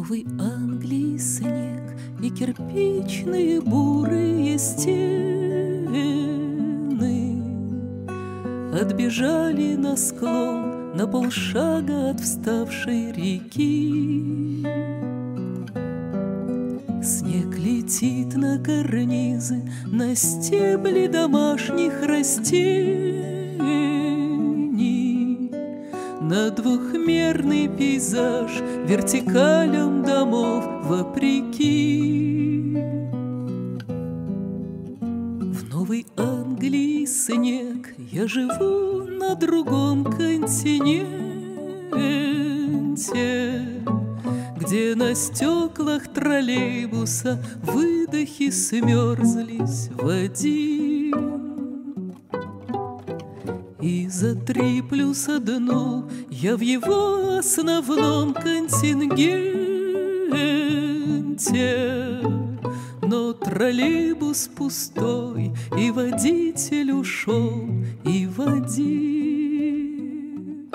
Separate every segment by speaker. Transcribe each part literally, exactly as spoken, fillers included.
Speaker 1: Новой Англии снег и кирпичные бурые стены отбежали на склон на полшага от вставшей реки. Снег летит на карнизы, на стебли домашних растений, на двухмерный пейзаж вертикалям домов вопреки. В Новой Англии снег, я живу на другом континенте, где на стеклах троллейбуса выдохи смерзлись в один. И за три плюс одну я в его основном контингенте. Но троллейбус пустой, и водитель ушел, и води.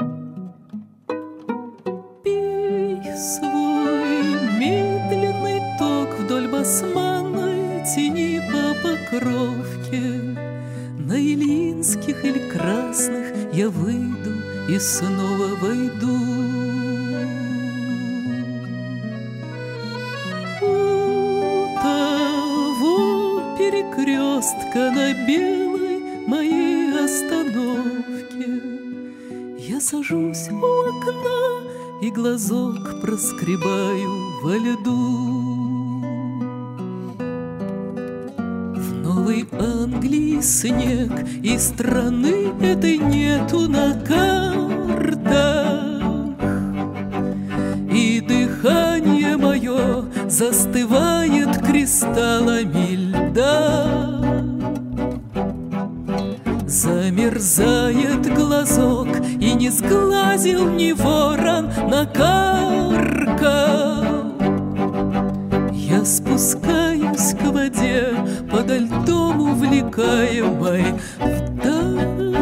Speaker 1: Пей свой медленный ток вдоль басманной тени по Покровке. На Илинских или Красных я выйду и снова войду. У того перекрестка на белой моей остановке я сажусь у окна и глазок проскребаю во льду. В Новой Англии снег, и страны этой нету на картах, и дыхание мое застывает кристаллами льда. Замерзает глазок, и не сглазил ни ворон накаркал. Я спускаюсь к воде, подо льдом увлекаемой вдаль.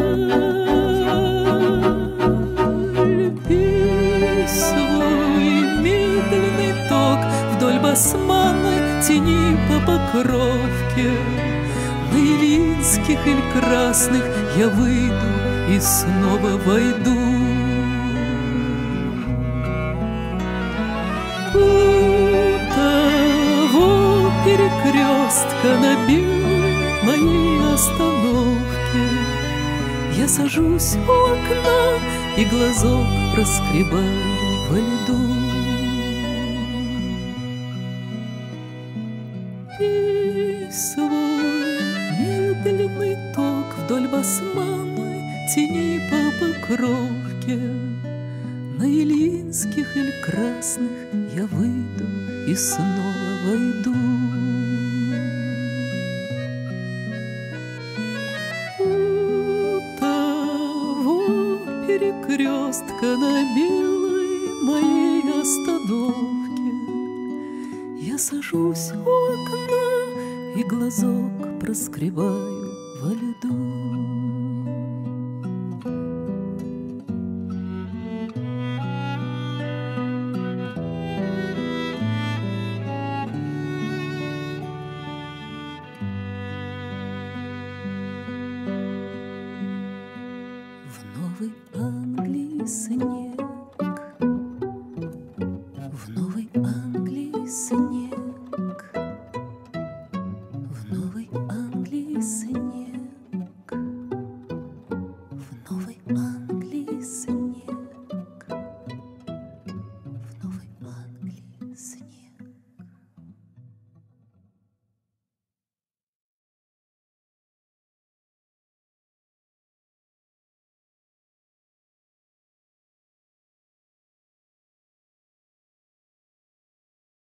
Speaker 1: Пей свой медленный ток вдоль басманной тени по Покровке. На Илинских или Красных я выйду и снова войду. У того перекрестка на белой моей остановке я сажусь у окна и глазок проскребаю во льду. Пей свой медленный ток вдоль басманной тени по Покровке. На Илинских или Красных я выйду и снова войду. У того перекрестка на белой моей остановке я сажусь у окна и глазок проскребаю во льду. В Новой Англии снег,